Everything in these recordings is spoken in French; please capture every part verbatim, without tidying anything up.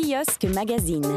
Kiosque Magazine.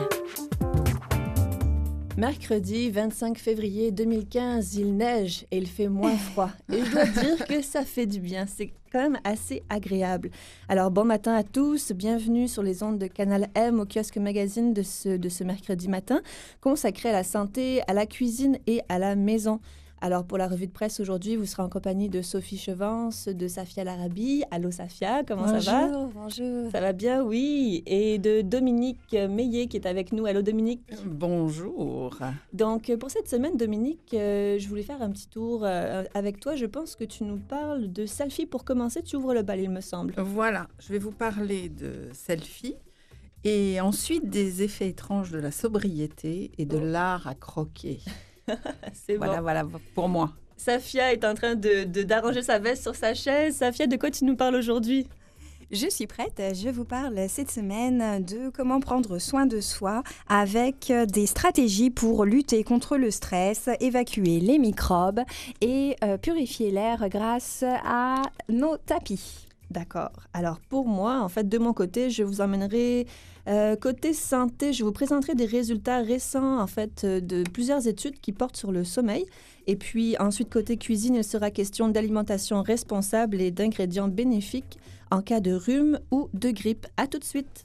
Mercredi vingt-cinq février deux mille quinze, il neige et il fait moins froid. Et je dois dire que ça fait du bien. C'est quand même assez agréable. Alors, bon matin à tous. Bienvenue sur les ondes de Canal M au Kiosque Magazine de ce, de ce mercredi matin, consacré à la santé, à la cuisine et à la maison. Alors, pour la revue de presse aujourd'hui, vous serez en compagnie de Sophie Chevance, de Safia Larabi. Allô, Safia, comment bonjour, ça va? Bonjour, bonjour. Ça va bien, oui. Et de Dominique Meillet qui est avec nous. Allô, Dominique. Bonjour. Donc, pour cette semaine, Dominique, euh, je voulais faire un petit tour euh, avec toi. Je pense que tu nous parles de selfie. Pour commencer, tu ouvres le bal, il me semble. Voilà, je vais vous parler de selfie et ensuite des effets étranges de la sobriété et de Oh. l'art à croquer. C'est Voilà, bon. voilà, pour moi. Safia est en train de, de, d'arranger sa veste sur sa chaise. Safia, de quoi tu nous parles aujourd'hui? Je suis prête. Je vous parle cette semaine de comment prendre soin de soi avec des stratégies pour lutter contre le stress, évacuer les microbes et euh, purifier l'air grâce à nos tapis. D'accord. Alors, pour moi, en fait, de mon côté, je vous emmènerai euh, côté santé. Je vous présenterai des résultats récents, en fait, euh, de plusieurs études qui portent sur le sommeil. Et puis, ensuite, côté cuisine, il sera question d'alimentation responsable et d'ingrédients bénéfiques en cas de rhume ou de grippe. À tout de suite.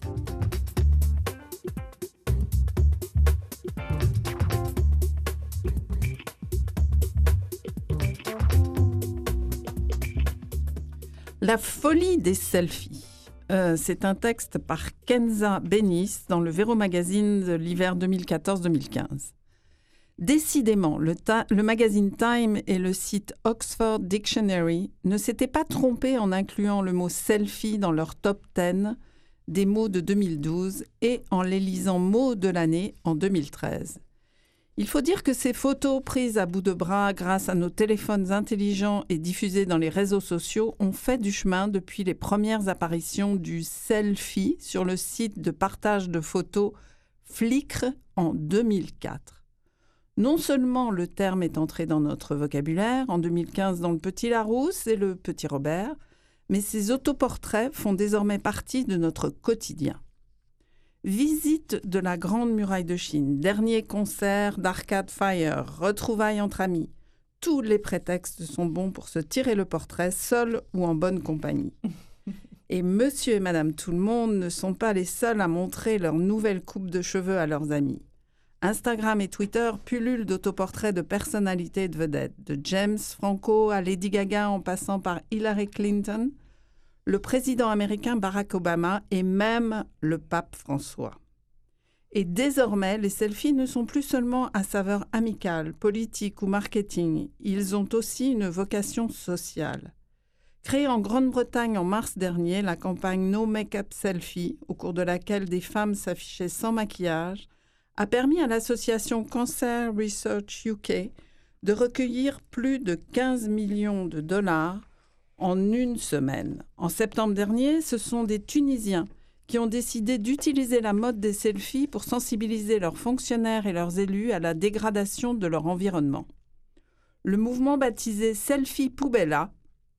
La folie des selfies. Euh, c'est un texte par Kenza Benis dans le Véro Magazine de l'hiver deux mille quatorze deux mille quinze. Décidément, le, ta- le magazine Time et le site Oxford Dictionary ne s'étaient pas trompés en incluant le mot selfie dans leur top dix des mots de deux mille douze et en l'élisant mot de l'année en deux mille treize. Il faut dire que ces photos prises à bout de bras grâce à nos téléphones intelligents et diffusées dans les réseaux sociaux ont fait du chemin depuis les premières apparitions du selfie sur le site de partage de photos Flickr en deux mille quatre. Non seulement le terme est entré dans notre vocabulaire, en deux mille quinze dans le Petit Larousse et le Petit Robert, mais ces autoportraits font désormais partie de notre quotidien. Visite de la Grande Muraille de Chine, dernier concert d'Arcade Fire, retrouvailles entre amis. Tous les prétextes sont bons pour se tirer le portrait, seul ou en bonne compagnie. Et monsieur et madame tout le monde ne sont pas les seuls à montrer leur nouvelle coupe de cheveux à leurs amis. Instagram et Twitter pullulent d'autoportraits de personnalités et de vedettes, de James Franco à Lady Gaga en passant par Hillary Clinton, le président américain Barack Obama et même le pape François. Et désormais, les selfies ne sont plus seulement à saveur amicale, politique ou marketing. Ils ont aussi une vocation sociale. Créée en Grande-Bretagne en mars dernier, la campagne No Make-up Selfie, au cours de laquelle des femmes s'affichaient sans maquillage, a permis à l'association Cancer Research U K de recueillir plus de quinze millions de dollars en une semaine. En septembre dernier, ce sont des Tunisiens qui ont décidé d'utiliser la mode des selfies pour sensibiliser leurs fonctionnaires et leurs élus à la dégradation de leur environnement. Le mouvement baptisé Selfie Poubella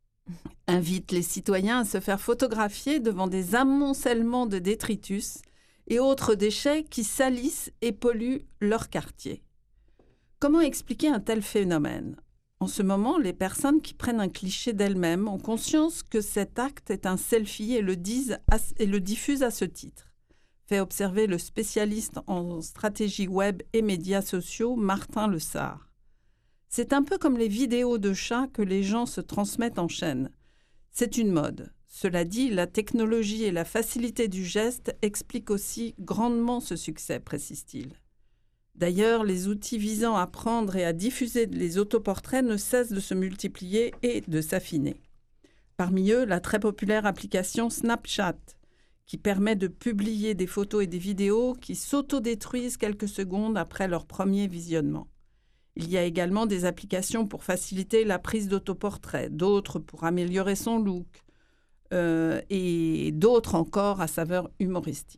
invite les citoyens à se faire photographier devant des amoncellements de détritus et autres déchets qui salissent et polluent leur quartier. Comment expliquer un tel phénomène ? En ce moment, les personnes qui prennent un cliché d'elles-mêmes ont conscience que cet acte est un selfie et le, disent à, et le diffusent à ce titre, fait observer le spécialiste en stratégie web et médias sociaux Martin Le Sart. C'est un peu comme les vidéos de chats que les gens se transmettent en chaîne. C'est une mode. Cela dit, la technologie et la facilité du geste expliquent aussi grandement ce succès, précise-t-il. D'ailleurs, les outils visant à prendre et à diffuser les autoportraits ne cessent de se multiplier et de s'affiner. Parmi eux, la très populaire application Snapchat, qui permet de publier des photos et des vidéos qui s'autodétruisent quelques secondes après leur premier visionnement. Il y a également des applications pour faciliter la prise d'autoportraits, d'autres pour améliorer son look, euh, et d'autres encore à saveur humoristique.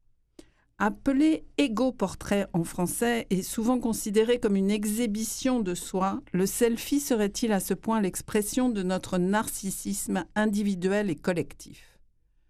Appelé égo-portrait en français et souvent considéré comme une exhibition de soi, le selfie serait-il à ce point l'expression de notre narcissisme individuel et collectif ?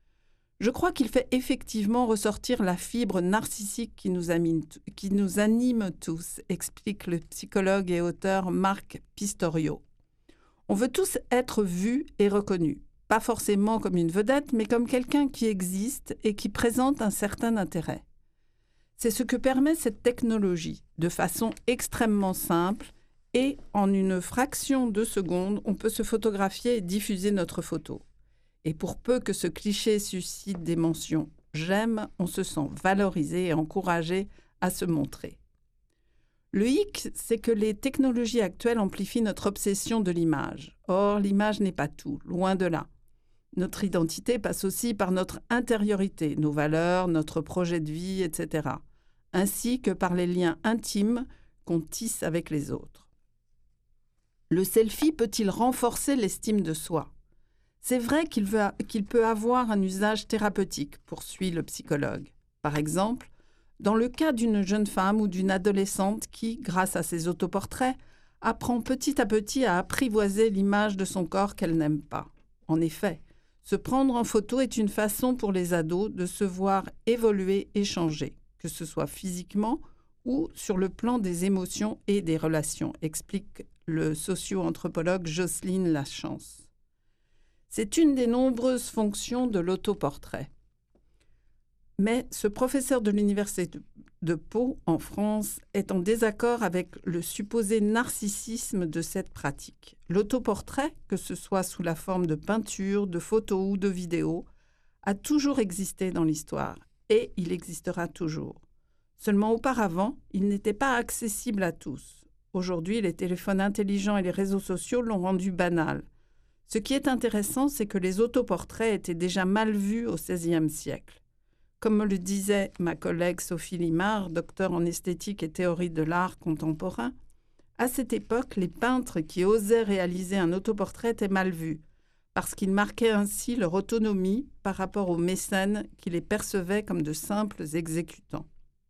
Je crois qu'il fait effectivement ressortir la fibre narcissique qui nous anime, qui nous anime tous, explique le psychologue et auteur Marc Pistorio. On veut tous être vus et reconnus, pas forcément comme une vedette, mais comme quelqu'un qui existe et qui présente un certain intérêt. C'est ce que permet cette technologie, de façon extrêmement simple, et en une fraction de seconde, on peut se photographier et diffuser notre photo. Et pour peu que ce cliché suscite des mentions « j'aime », on se sent valorisé et encouragé à se montrer. Le hic, c'est que les technologies actuelles amplifient notre obsession de l'image. Or, l'image n'est pas tout, loin de là. Notre identité passe aussi par notre intériorité, nos valeurs, notre projet de vie, et cetera, ainsi que par les liens intimes qu'on tisse avec les autres. Le selfie peut-il renforcer l'estime de soi ? C'est vrai qu'il, veut, qu'il peut avoir un usage thérapeutique, poursuit le psychologue. Par exemple, dans le cas d'une jeune femme ou d'une adolescente qui, grâce à ses autoportraits, apprend petit à petit à apprivoiser l'image de son corps qu'elle n'aime pas. En effet, se prendre en photo est une façon pour les ados de se voir évoluer et changer, que ce soit physiquement ou sur le plan des émotions et des relations, explique le socio-anthropologue Jocelyne Lachance. C'est une des nombreuses fonctions de l'autoportrait. Mais ce professeur de l'université de Pau, en France, est en désaccord avec le supposé narcissisme de cette pratique. L'autoportrait, que ce soit sous la forme de peinture, de photos ou de vidéos, a toujours existé dans l'histoire et il existera toujours. Seulement auparavant, il n'était pas accessible à tous. Aujourd'hui, les téléphones intelligents et les réseaux sociaux l'ont rendu banal. Ce qui est intéressant, c'est que les autoportraits étaient déjà mal vus au seizième siècle. Comme me le disait ma collègue Sophie Limard, docteure en esthétique et théorie de l'art contemporain, à cette époque, les peintres qui osaient réaliser un autoportrait étaient mal vus, parce qu'ils marquaient ainsi leur autonomie par rapport aux mécènes qui les percevaient comme de simples exécutants.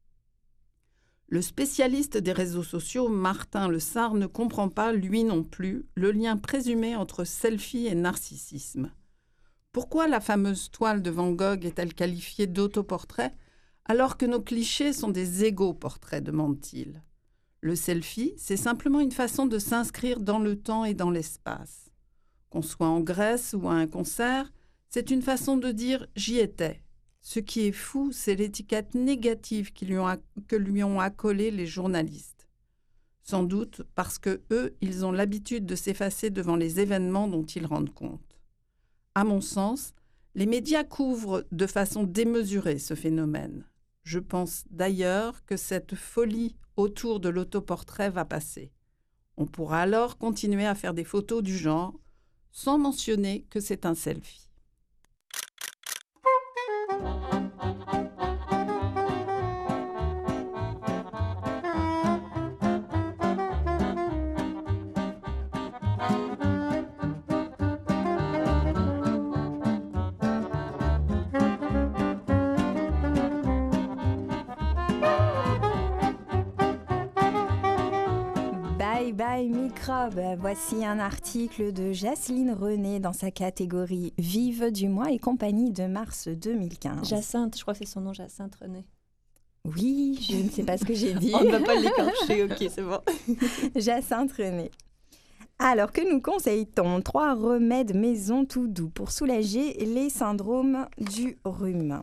Le spécialiste des réseaux sociaux, Martin Le Sart, ne comprend pas, lui non plus, le lien présumé entre selfie et narcissisme. Pourquoi la fameuse toile de Van Gogh est-elle qualifiée d'autoportrait alors que nos clichés sont des égo-portraits, demande-t-il. Le selfie, c'est simplement une façon de s'inscrire dans le temps et dans l'espace. Qu'on soit en Grèce ou à un concert, c'est une façon de dire « j'y étais ». Ce qui est fou, c'est l'étiquette négative qui lui ont, que lui ont accolée les journalistes. Sans doute parce que eux, ils ont l'habitude de s'effacer devant les événements dont ils rendent compte. À mon sens, les médias couvrent de façon démesurée ce phénomène. Je pense d'ailleurs que cette folie autour de l'autoportrait va passer. On pourra alors continuer à faire des photos du genre sans mentionner que c'est un selfie. Bye bye microbe. Voici un article de Jacqueline René dans sa catégorie Vive du mois et compagnie de mars deux mille quinze. Jacinthe, je crois que c'est son nom, Jacinthe René. Oui, je ne sais pas ce que j'ai dit. On ne va pas l'écorcher, ok, c'est bon. Jacinthe René. Alors, que nous conseille-t-on ? Trois remèdes maison tout doux pour soulager les syndromes du rhume.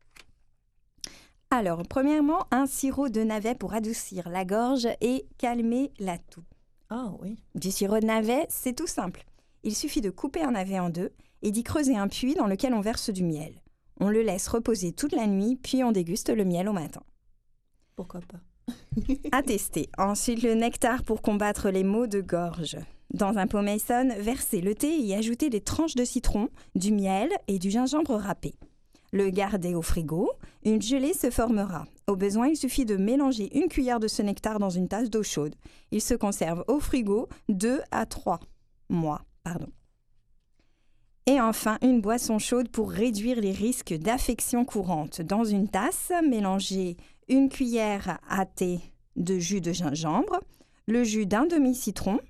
Alors, premièrement, un sirop de navet pour adoucir la gorge et calmer la toux. Ah oui. Du sirop de navet, c'est tout simple. Il suffit de couper un navet en deux et d'y creuser un puits dans lequel on verse du miel. On le laisse reposer toute la nuit, puis on déguste le miel au matin. Pourquoi pas ? À tester. Ensuite, le nectar pour combattre les maux de gorge. Dans un pot Mason, versez le thé et y ajoutez des tranches de citron, du miel et du gingembre râpé. Le garder au frigo, une gelée se formera. Au besoin, il suffit de mélanger une cuillère de ce nectar dans une tasse d'eau chaude. Il se conserve au frigo deux à trois mois. Pardon. Et enfin, une boisson chaude pour réduire les risques d'affections courantes. Dans une tasse, mélangez une cuillère à thé de jus de gingembre, le jus d'un demi-citron,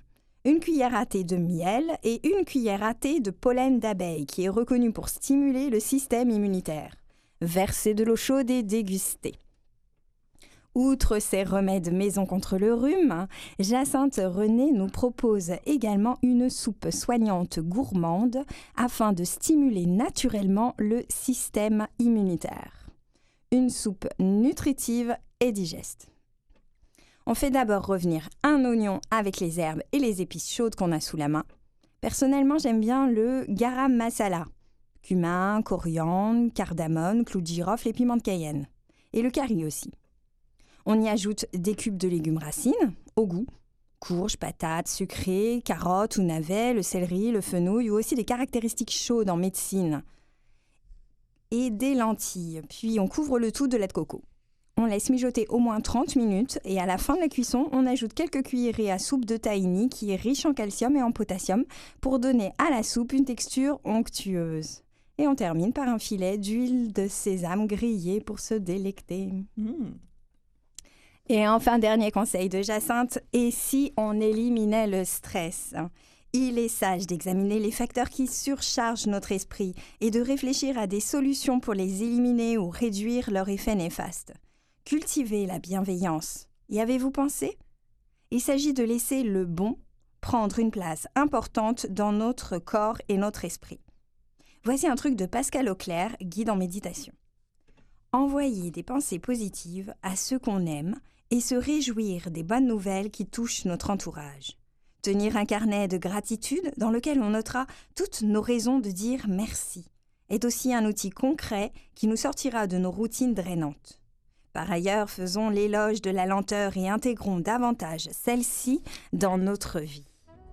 une cuillère à thé de miel et une cuillère à thé de pollen d'abeille qui est reconnu pour stimuler le système immunitaire. Versez de l'eau chaude et dégustez. Outre ces remèdes maison contre le rhume, Jacinthe René nous propose également une soupe soignante gourmande afin de stimuler naturellement le système immunitaire. Une soupe nutritive et digeste. On fait d'abord revenir un oignon avec les herbes et les épices chaudes qu'on a sous la main. Personnellement, j'aime bien le garam masala. Cumin, coriandre, cardamome, clou de girofle et piment de Cayenne. Et le curry aussi. On y ajoute des cubes de légumes racines, au goût. Courges, patates, sucrées, carottes ou navets, le céleri, le fenouil ou aussi des caractéristiques chaudes en médecine. Et des lentilles. Puis on couvre le tout de lait de coco. On laisse mijoter au moins trente minutes et à la fin de la cuisson, on ajoute quelques cuillerées à soupe de tahini qui est riche en calcium et en potassium pour donner à la soupe une texture onctueuse. Et on termine par un filet d'huile de sésame grillée pour se délecter. Mmh. Et enfin, dernier conseil de Jacinthe, et si on éliminait le stress ? Il est sage d'examiner les facteurs qui surchargent notre esprit et de réfléchir à des solutions pour les éliminer ou réduire leur effet néfaste. Cultivez la bienveillance. Y avez-vous pensé ? Il s'agit de laisser le bon prendre une place importante dans notre corps et notre esprit. Voici un truc de Pascal Auclair, guide en méditation. Envoyer des pensées positives à ceux qu'on aime et se réjouir des bonnes nouvelles qui touchent notre entourage. Tenir un carnet de gratitude dans lequel on notera toutes nos raisons de dire merci est aussi un outil concret qui nous sortira de nos routines drainantes. Par ailleurs, faisons l'éloge de la lenteur et intégrons davantage celle-ci dans notre vie.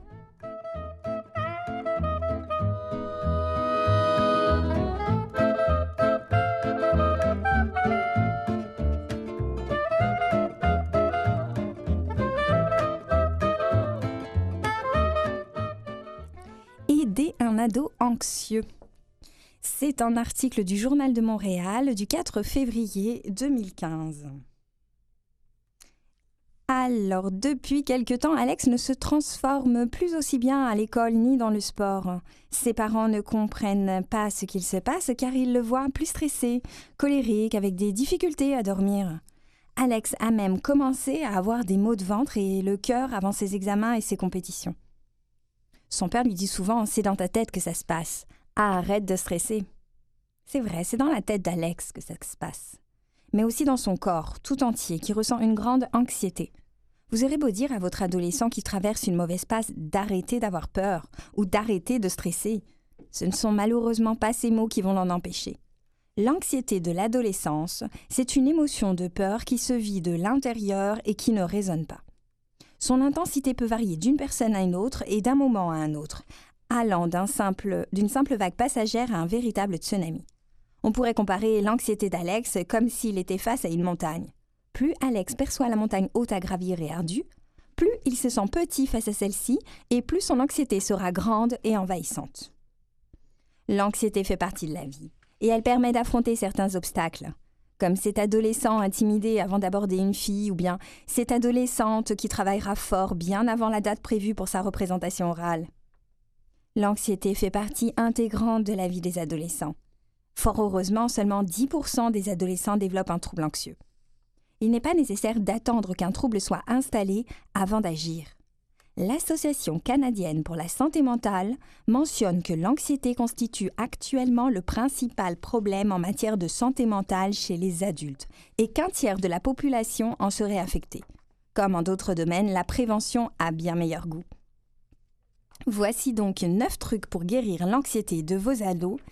Aider un ado anxieux. C'est un article du Journal de Montréal du quatre février deux mille quinze. Alors, depuis quelque temps, Alex ne se transforme plus aussi bien à l'école ni dans le sport. Ses parents ne comprennent pas ce qu'il se passe car ils le voient plus stressé, colérique, avec des difficultés à dormir. Alex a même commencé à avoir des maux de ventre et le cœur avant ses examens et ses compétitions. Son père lui dit souvent « c'est dans ta tête que ça se passe. Ah, arrête de stresser. » C'est vrai, c'est dans la tête d'Alex que ça se passe. Mais aussi dans son corps, tout entier, qui ressent une grande anxiété. Vous aurez beau dire à votre adolescent qui traverse une mauvaise passe d'arrêter d'avoir peur ou d'arrêter de stresser. Ce ne sont malheureusement pas ces mots qui vont l'en empêcher. L'anxiété de l'adolescence, c'est une émotion de peur qui se vit de l'intérieur et qui ne résonne pas. Son intensité peut varier d'une personne à une autre et d'un moment à un autre, allant d'un simple, d'une simple vague passagère à un véritable tsunami. On pourrait comparer l'anxiété d'Alex comme s'il était face à une montagne. Plus Alex perçoit la montagne haute à gravir et ardue, plus il se sent petit face à celle-ci et plus son anxiété sera grande et envahissante. L'anxiété fait partie de la vie et elle permet d'affronter certains obstacles. Comme cet adolescent intimidé avant d'aborder une fille ou bien cette adolescente qui travaillera fort bien avant la date prévue pour sa représentation orale. L'anxiété fait partie intégrante de la vie des adolescents. Fort heureusement, seulement dix pour cent des adolescents développent un trouble anxieux. Il n'est pas nécessaire d'attendre qu'un trouble soit installé avant d'agir. L'Association canadienne pour la santé mentale mentionne que l'anxiété constitue actuellement le principal problème en matière de santé mentale chez les adultes et qu'un tiers de la population en serait affecté. Comme en d'autres domaines, la prévention a bien meilleur goût. Voici donc neuf trucs pour guérir l'anxiété de vos ados,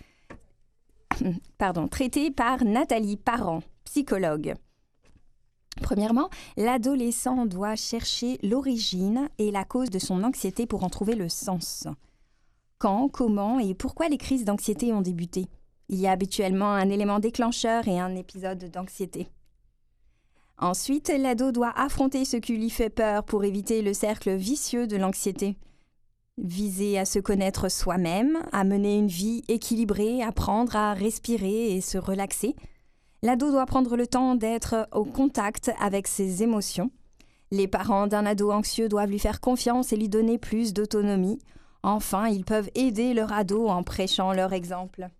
pardon, traités par Nathalie Parent, psychologue. Premièrement, l'adolescent doit chercher l'origine et la cause de son anxiété pour en trouver le sens. Quand, comment et pourquoi les crises d'anxiété ont débuté? Il y a habituellement un élément déclencheur et un épisode d'anxiété. Ensuite, l'ado doit affronter ce qui lui fait peur pour éviter le cercle vicieux de l'anxiété. Viser à se connaître soi-même, à mener une vie équilibrée, apprendre à respirer et se relaxer. L'ado doit prendre le temps d'être au contact avec ses émotions, Les parents d'un ado anxieux doivent lui faire confiance et lui donner plus d'autonomie. Enfin, ils peuvent aider leur ado en prêchant leur exemple.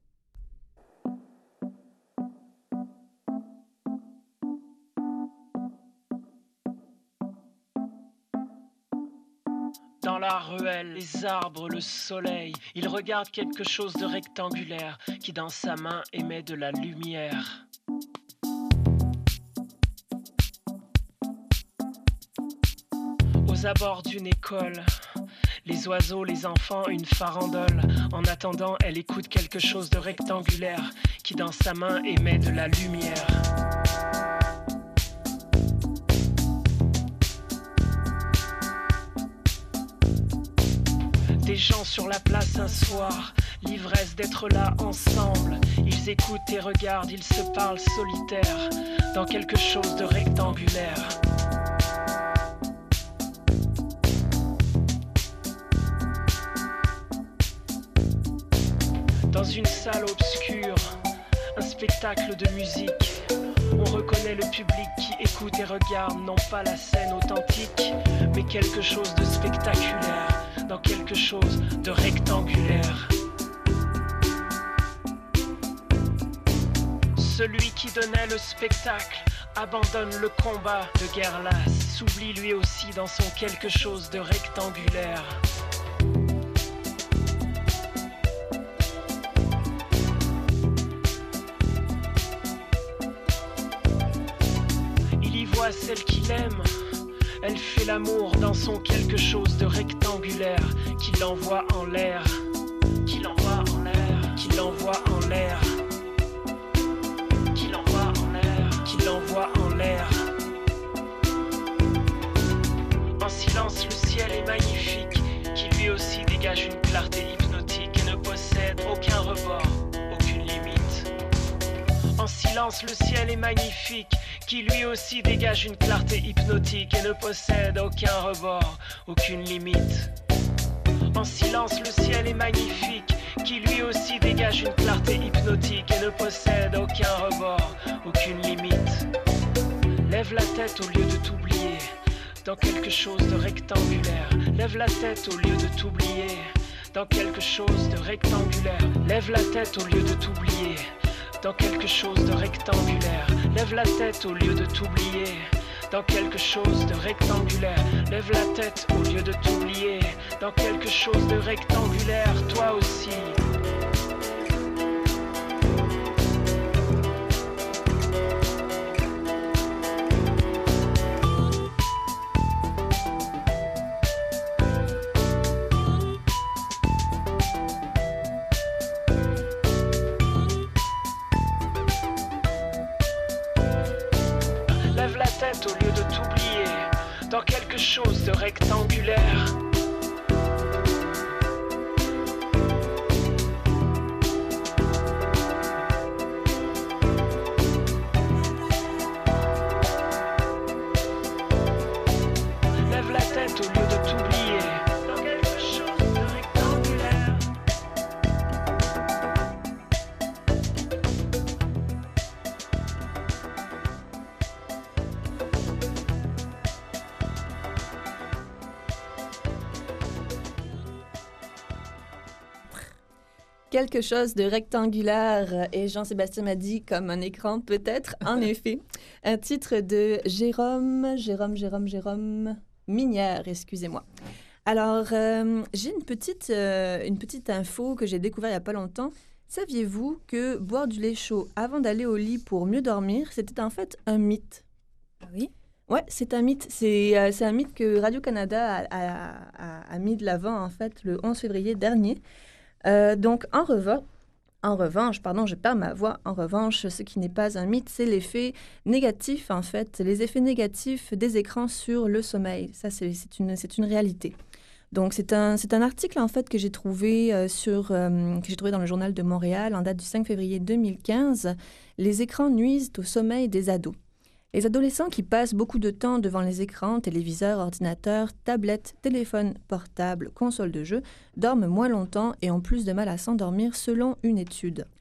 Dans la ruelle, les arbres, le soleil, il regarde quelque chose de rectangulaire qui dans sa main émet de la lumière. Aux abords d'une école, les oiseaux, les enfants, une farandole. En attendant, elle écoute quelque chose de rectangulaire qui dans sa main émet de la lumière. Des gens sur la place un soir, l'ivresse d'être là ensemble. Ils écoutent et regardent, ils se parlent solitaires dans quelque chose de rectangulaire. Dans une salle obscure, un spectacle de musique. On reconnaît le public qui écoute et regarde, non pas la scène authentique, mais quelque chose de spectaculaire, dans quelque chose de rectangulaire. Celui qui donnait le spectacle abandonne le combat de guerre lasse, s'oublie lui aussi dans son quelque chose de rectangulaire. Celle qu'il aime, elle fait l'amour dans son quelque chose de rectangulaire qui l'envoie en l'air, qui l'envoie en l'air, qui l'envoie en l'air, qui l'envoie en l'air, qui l'envoie en l'air. En silence, le ciel est magnifique, qui lui aussi dégage une clarté hypnotique et ne possède aucun rebord, aucune limite. En silence, le ciel est magnifique, qui lui aussi dégage une clarté hypnotique et ne possède aucun rebord, aucune limite. En silence, le ciel est magnifique, qui lui aussi dégage une clarté hypnotique et ne possède aucun rebord, aucune limite. Lève la tête au lieu de t'oublier, dans quelque chose de rectangulaire. Lève la tête au lieu de t'oublier, dans quelque chose de rectangulaire. Lève la tête au lieu de t'oublier, dans quelque chose de rectangulaire. Lève la tête au lieu de t'oublier, dans quelque chose de rectangulaire. Lève la tête au lieu de t'oublier, dans quelque chose de rectangulaire, toi aussi. Au lieu de t'oublier, dans quelque chose de rectangulaire. Lève la tête au lieu de t'oublier, dans quelque chose de rectangulaire. Quelque chose de rectangulaire, et Jean-Sébastien m'a dit comme un écran peut-être, en effet. Un titre de Jérôme, Jérôme, Jérôme, Jérôme Minière, excusez-moi. Alors, euh, j'ai une petite, euh, une petite info que j'ai découvert il n'y a pas longtemps. Saviez-vous que boire du lait chaud avant d'aller au lit pour mieux dormir, c'était en fait un mythe? Ah oui? Ouais, c'est un mythe. C'est, euh, c'est un mythe que Radio-Canada a, a, a, a mis de l'avant, en fait, le onze février dernier. Euh, donc, en, revanche, en revanche, pardon, je perds ma voix. En revanche, ce qui n'est pas un mythe, c'est l'effet négatif, en fait, les effets négatifs des écrans sur le sommeil. Ça, c'est, c'est, une, c'est une réalité. Donc, c'est un, c'est un article, en fait, que j'ai trouvé euh, sur, euh, que j'ai trouvé dans le Journal de Montréal en date du cinq février deux mille quinze. Les écrans nuisent au sommeil des ados. Les adolescents qui passent beaucoup de temps devant les écrans, téléviseurs, ordinateurs, tablettes, téléphones portables, consoles de jeux, dorment moins longtemps et ont plus de mal à s'endormir selon une étude.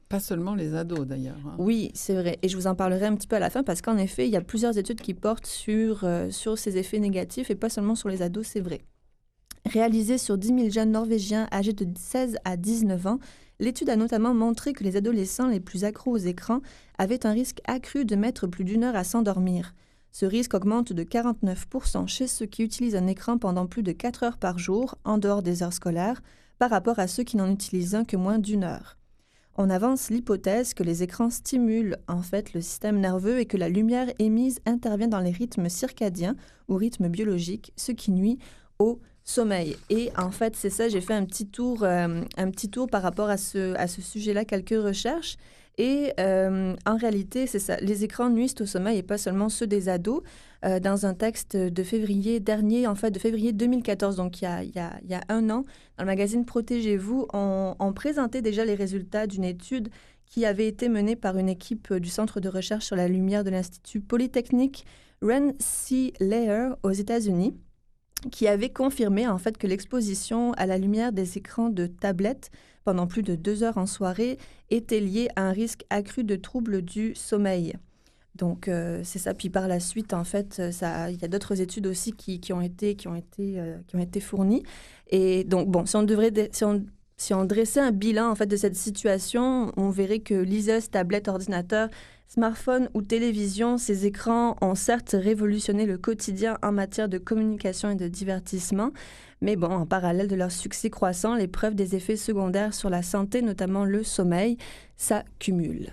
Pas seulement les ados, d'ailleurs. Hein. Oui, c'est vrai. Et je vous en parlerai un petit peu à la fin parce qu'en effet, il y a plusieurs études qui portent sur, euh, sur ces effets négatifs et pas seulement sur les ados, c'est vrai. Réalisée sur dix mille jeunes norvégiens âgés de seize à dix-neuf ans, l'étude a notamment montré que les adolescents les plus accros aux écrans avaient un risque accru de mettre plus d'une heure à s'endormir. Ce risque augmente de quarante-neuf pour cent chez ceux qui utilisent un écran pendant plus de quatre heures par jour, en dehors des heures scolaires, par rapport à ceux qui n'en utilisent un que moins d'une heure. On avance l'hypothèse que les écrans stimulent en fait le système nerveux et que la lumière émise intervient dans les rythmes circadiens ou rythmes biologiques, ce qui nuit au sommeil. Et en fait, c'est ça, j'ai fait un petit tour, euh, un petit tour par rapport à ce, à ce sujet-là, quelques recherches. Et euh, en réalité, c'est ça, les écrans nuisent au sommeil et pas seulement ceux des ados. Euh, dans un texte de février dernier, en fait, de février deux mille quatorze, donc il y a, il y a, il y a un an, dans le magazine Protégez-vous, on, on présentait déjà les résultats d'une étude qui avait été menée par une équipe du Centre de recherche sur la lumière de l'Institut Polytechnique Rensselaer aux États-Unis, qui avait confirmé en fait que l'exposition à la lumière des écrans de tablettes pendant plus de deux heures en soirée était liée à un risque accru de troubles du sommeil. Donc euh, c'est ça. Puis par la suite, en fait, ça, il y a d'autres études aussi qui, qui ont été qui ont été euh, qui ont été fournies. Et donc bon, si on devrait si on si on dressait un bilan en fait de cette situation, on verrait que liseuse, tablette, ordinateur, smartphone ou télévision, ces écrans ont certes révolutionné le quotidien en matière de communication et de divertissement, mais bon, en parallèle de leur succès croissant, les preuves des effets secondaires sur la santé, notamment le sommeil, s'accumulent.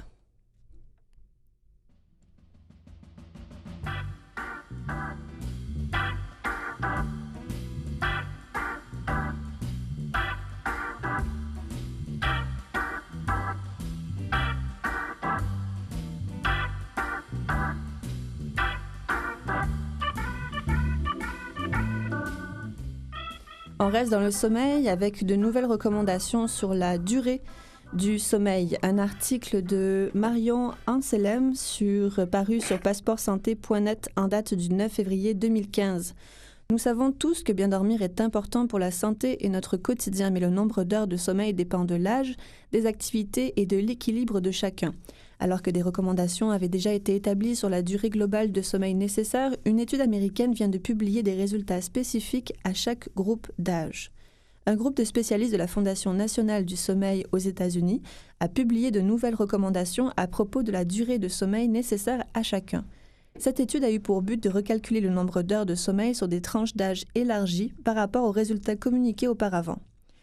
On reste dans le sommeil avec de nouvelles recommandations sur la durée du sommeil. Un article de Marion Anselem sur, paru sur passeport santé point net en date du neuf février deux mille quinze. Nous savons tous que bien dormir est important pour la santé et notre quotidien, mais le nombre d'heures de sommeil dépend de l'âge, des activités et de l'équilibre de chacun. Alors que des recommandations avaient déjà été établies sur la durée globale de sommeil nécessaire, une étude américaine vient de publier des résultats spécifiques à chaque groupe d'âge. Un groupe de spécialistes de la Fondation nationale du sommeil aux États-Unis a publié de nouvelles recommandations à propos de la durée de sommeil nécessaire à chacun. Cette étude a eu pour but de recalculer le nombre d'heures de sommeil sur des tranches d'âge élargies par rapport aux résultats communiqués auparavant.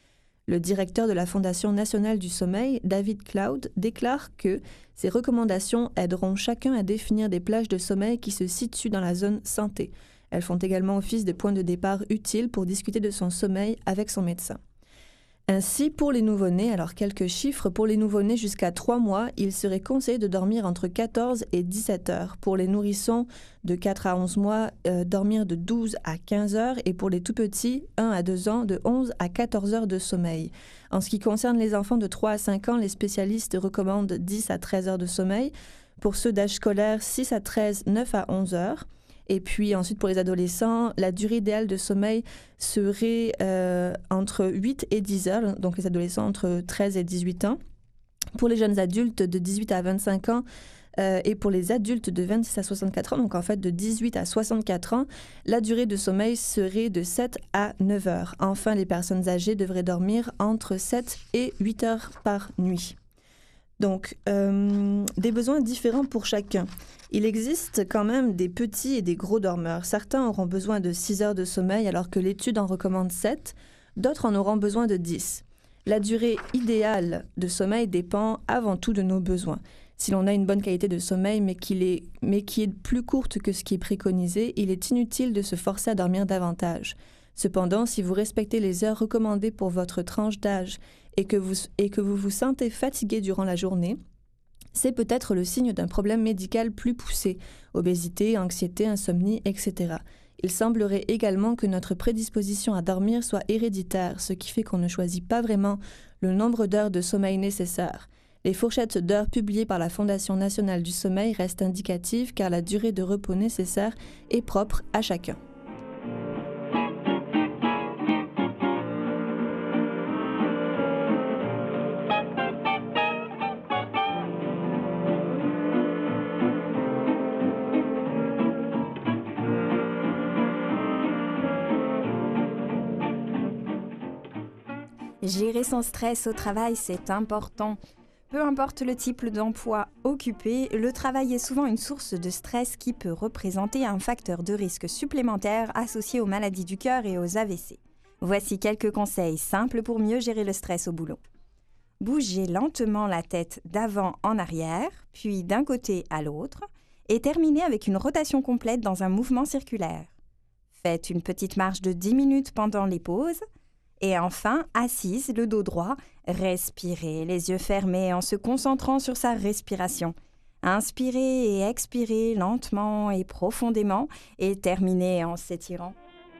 Le directeur de la Fondation nationale du sommeil, David Cloud, déclare que ces recommandations aideront chacun à définir des plages de sommeil qui se situent dans la zone santé. Elles font également office de points de départ utiles pour discuter de son sommeil avec son médecin. Ainsi, pour les nouveau-nés, alors quelques chiffres, pour les nouveau-nés jusqu'à trois mois, il serait conseillé de dormir entre quatorze et dix-sept heures. Pour les nourrissons de quatre à onze mois, euh, dormir de douze à quinze heures. Et pour les tout-petits, un à deux ans, de onze à quatorze heures de sommeil. En ce qui concerne les enfants de trois à cinq ans, les spécialistes recommandent dix à treize heures de sommeil. Pour ceux d'âge scolaire, six à treize, neuf à onze heures. Et puis ensuite, pour les adolescents, la durée idéale de sommeil serait euh, entre huit et dix heures, donc les adolescents entre treize et dix-huit ans. Pour les jeunes adultes de dix-huit à vingt-cinq ans euh, et pour les adultes de vingt-six à soixante-quatre ans, donc en fait de dix-huit à soixante-quatre ans, la durée de sommeil serait de sept à neuf heures. Enfin, les personnes âgées devraient dormir entre sept et huit heures par nuit. Donc, euh, des besoins différents pour chacun. Il existe quand même des petits et des gros dormeurs. Certains auront besoin de six heures de sommeil alors que l'étude en recommande sept. D'autres en auront besoin de dix. La durée idéale de sommeil dépend avant tout de nos besoins. Si l'on a une bonne qualité de sommeil mais, qu'il est, mais qui est plus courte que ce qui est préconisé, il est inutile de se forcer à dormir davantage. Cependant, si vous respectez les heures recommandées pour votre tranche d'âge et que vous, et que vous vous sentez fatigué durant la journée, c'est peut-être le signe d'un problème médical plus poussé, obésité, anxiété, insomnie, et cetera. Il semblerait également que notre prédisposition à dormir soit héréditaire, ce qui fait qu'on ne choisit pas vraiment le nombre d'heures de sommeil nécessaires. Les fourchettes d'heures publiées par la Fondation nationale du sommeil restent indicatives car la durée de repos nécessaire est propre à chacun. Gérer son stress au travail, c'est important. Peu importe le type d'emploi occupé, le travail est souvent une source de stress qui peut représenter un facteur de risque supplémentaire associé aux maladies du cœur et aux A V C. Voici quelques conseils simples pour mieux gérer le stress au boulot. Bougez lentement la tête d'avant en arrière, puis d'un côté à l'autre, et terminez avec une rotation complète dans un mouvement circulaire. Faites une petite marche de dix minutes pendant les pauses. Et enfin, assise, le dos droit, respirez, les yeux fermés en se concentrant sur sa respiration. Inspirez et expirez lentement et profondément et terminez en s'étirant.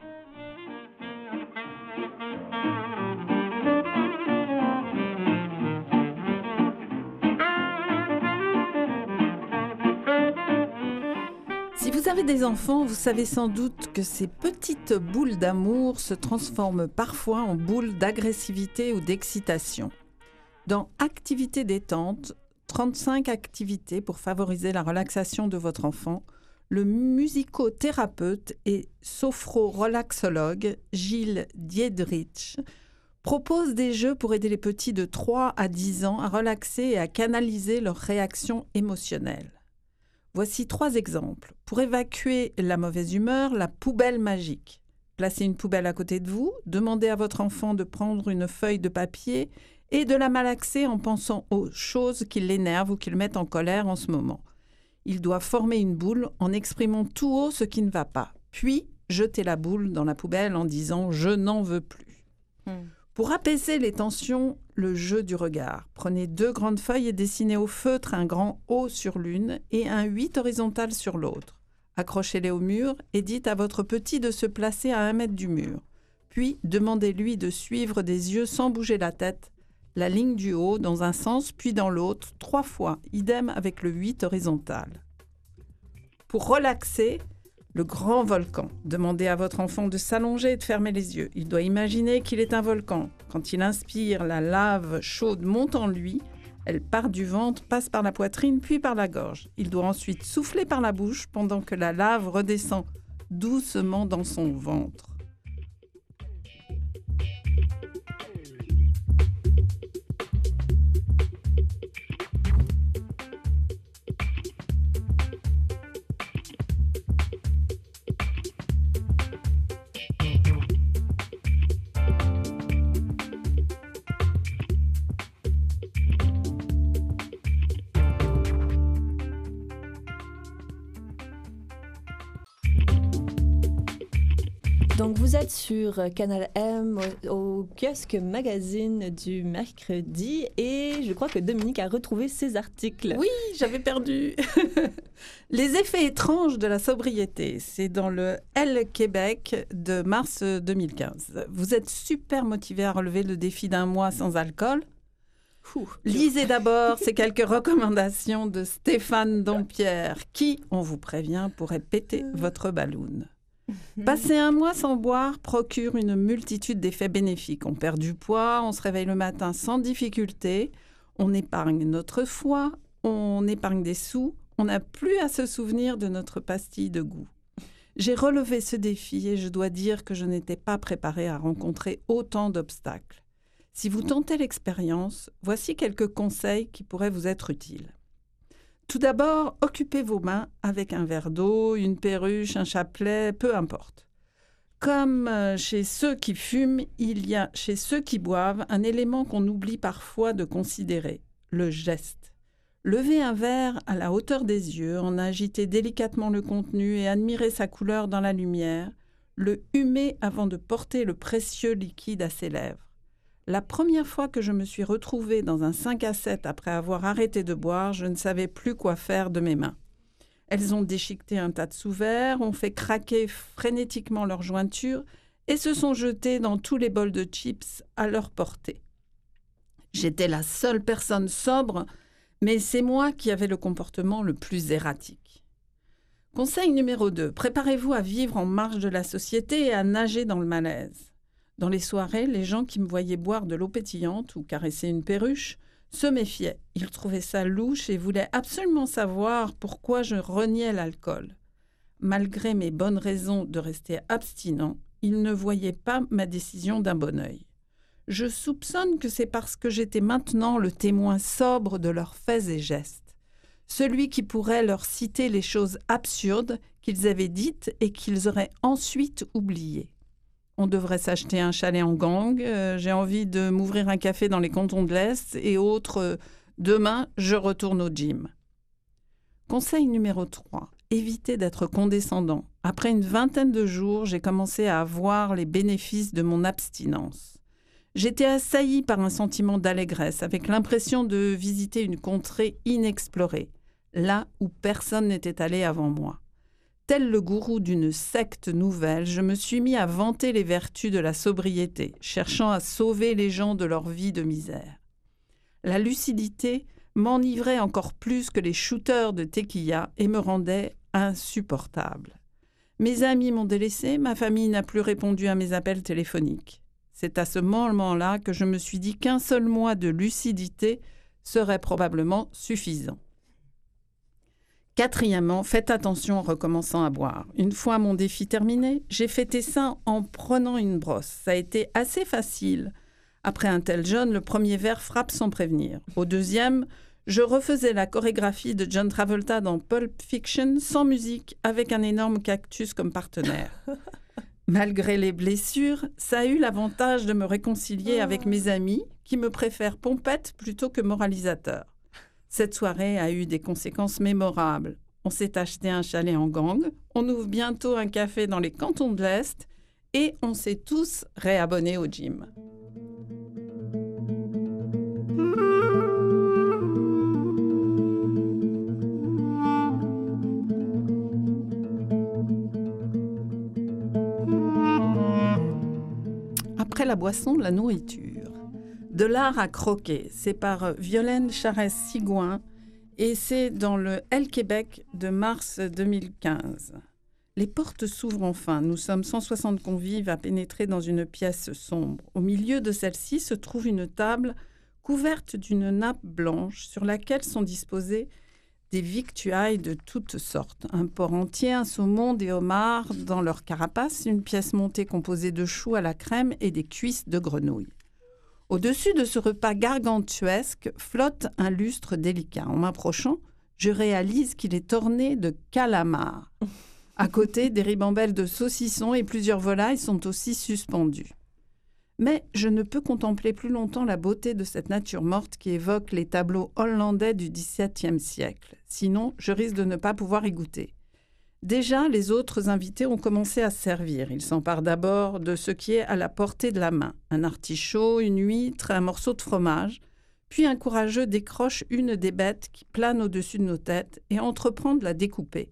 Si vous avez des enfants, vous savez sans doute que ces petites boules d'amour se transforment parfois en boules d'agressivité ou d'excitation. Dans Activités détente, trente-cinq activités pour favoriser la relaxation de votre enfant, le musicothérapeute et sophrorelaxologue Gilles Diedrich propose des jeux pour aider les petits de trois à dix ans à relaxer et à canaliser leurs réactions émotionnelles. Voici trois exemples. Pour évacuer la mauvaise humeur, la poubelle magique. Placez une poubelle à côté de vous, demandez à votre enfant de prendre une feuille de papier et de la malaxer en pensant aux choses qui l'énervent ou qui le mettent en colère en ce moment. Il doit former une boule en exprimant tout haut ce qui ne va pas. Puis, jetez la boule dans la poubelle en disant « je n'en veux plus mmh. ». Pour apaiser les tensions, le jeu du regard. Prenez deux grandes feuilles et dessinez au feutre un grand O sur l'une et un huit horizontal sur l'autre. Accrochez-les au mur et dites à votre petit de se placer à un mètre du mur. Puis, demandez-lui de suivre des yeux sans bouger la tête, la ligne du haut dans un sens puis dans l'autre, trois fois, idem avec le huit horizontal. Pour relaxer, le grand volcan. Demandez à votre enfant de s'allonger et de fermer les yeux. Il doit imaginer qu'il est un volcan. Quand il inspire, la lave chaude monte en lui. Elle part du ventre, passe par la poitrine, puis par la gorge. Il doit ensuite souffler par la bouche pendant que la lave redescend doucement dans son ventre. Donc, vous êtes sur Canal M au, au kiosque magazine du mercredi et je crois que Dominique a retrouvé ses articles. Oui, j'avais perdu. Les effets étranges de la sobriété, c'est dans le Elle Québec de mars deux mille quinze. Vous êtes super motivé à relever le défi d'un mois sans alcool. Ouh, lisez d'abord ces quelques recommandations de Stéphane Dompierre qui, on vous prévient, pourrait péter votre balloune. Passer un mois sans boire procure une multitude d'effets bénéfiques. On perd du poids, on se réveille le matin sans difficulté, on épargne notre foie, on épargne des sous, on n'a plus à se souvenir de notre pastille de goût. J'ai relevé ce défi et je dois dire que je n'étais pas préparée à rencontrer autant d'obstacles. Si vous tentez l'expérience, voici quelques conseils qui pourraient vous être utiles. Tout d'abord, occupez vos mains avec un verre d'eau, une perruche, un chapelet, peu importe. Comme chez ceux qui fument, il y a chez ceux qui boivent un élément qu'on oublie parfois de considérer, le geste. Levez un verre à la hauteur des yeux, en agitez délicatement le contenu et admirez sa couleur dans la lumière, le humez avant de porter le précieux liquide à ses lèvres. La première fois que je me suis retrouvée dans un cinq à sept après avoir arrêté de boire, je ne savais plus quoi faire de mes mains. Elles ont déchiqueté un tas de sous-verres, ont fait craquer frénétiquement leurs jointures et se sont jetées dans tous les bols de chips à leur portée. J'étais la seule personne sobre, mais c'est moi qui avais le comportement le plus erratique. Conseil numéro deux, préparez-vous à vivre en marge de la société et à nager dans le malaise. Dans les soirées, les gens qui me voyaient boire de l'eau pétillante ou caresser une perruche se méfiaient. Ils trouvaient ça louche et voulaient absolument savoir pourquoi je reniais l'alcool. Malgré mes bonnes raisons de rester abstinent, ils ne voyaient pas ma décision d'un bon œil. Je soupçonne que c'est parce que j'étais maintenant le témoin sobre de leurs faits et gestes, celui qui pourrait leur citer les choses absurdes qu'ils avaient dites et qu'ils auraient ensuite oubliées. On devrait s'acheter un chalet en gang, euh, j'ai envie de m'ouvrir un café dans les cantons de l'Est et autres, euh, demain, je retourne au gym. Conseil numéro trois, évitez d'être condescendant. Après une vingtaine de jours, j'ai commencé à voir les bénéfices de mon abstinence. J'étais assaillie par un sentiment d'allégresse, avec l'impression de visiter une contrée inexplorée, là où personne n'était allé avant moi. Tel le gourou d'une secte nouvelle, je me suis mis à vanter les vertus de la sobriété, cherchant à sauver les gens de leur vie de misère. La lucidité m'enivrait encore plus que les shooters de tequila et me rendait insupportable. Mes amis m'ont délaissé, ma famille n'a plus répondu à mes appels téléphoniques. C'est à ce moment-là que je me suis dit qu'un seul mois de lucidité serait probablement suffisant. Quatrièmement, faites attention en recommençant à boire. Une fois mon défi terminé, j'ai fêté ça en prenant une brosse. Ça a été assez facile. Après un tel jeûne, le premier verre frappe sans prévenir. Au deuxième, je refaisais la chorégraphie de John Travolta dans Pulp Fiction, sans musique, avec un énorme cactus comme partenaire. Malgré les blessures, ça a eu l'avantage de me réconcilier avec mes amis qui me préfèrent pompette plutôt que moralisateur. Cette soirée a eu des conséquences mémorables. On s'est acheté un chalet en gang, on ouvre bientôt un café dans les cantons de l'Est et on s'est tous réabonnés au gym. Après la boisson, la nourriture. De l'art à croquer, c'est par Violaine Charest-Sigouin et c'est dans le Elle Québec de mars deux mille quinze. Les portes s'ouvrent enfin. Nous sommes cent soixante convives à pénétrer dans une pièce sombre. Au milieu de celle-ci se trouve une table couverte d'une nappe blanche sur laquelle sont disposés des victuailles de toutes sortes. Un porc entier, un saumon, des homards dans leur carapace, une pièce montée composée de choux à la crème et des cuisses de grenouille. Au-dessus de ce repas gargantuesque flotte un lustre délicat. En m'approchant, je réalise qu'il est orné de calamars. À côté, des ribambelles de saucissons et plusieurs volailles sont aussi suspendues. Mais je ne peux contempler plus longtemps la beauté de cette nature morte qui évoque les tableaux hollandais du dix-septième siècle. Sinon, je risque de ne pas pouvoir y goûter. Déjà, les autres invités ont commencé à servir. Ils s'emparent d'abord de ce qui est à la portée de la main. Un artichaut, une huître, un morceau de fromage. Puis un courageux décroche une des bêtes qui plane au-dessus de nos têtes et entreprend de la découper.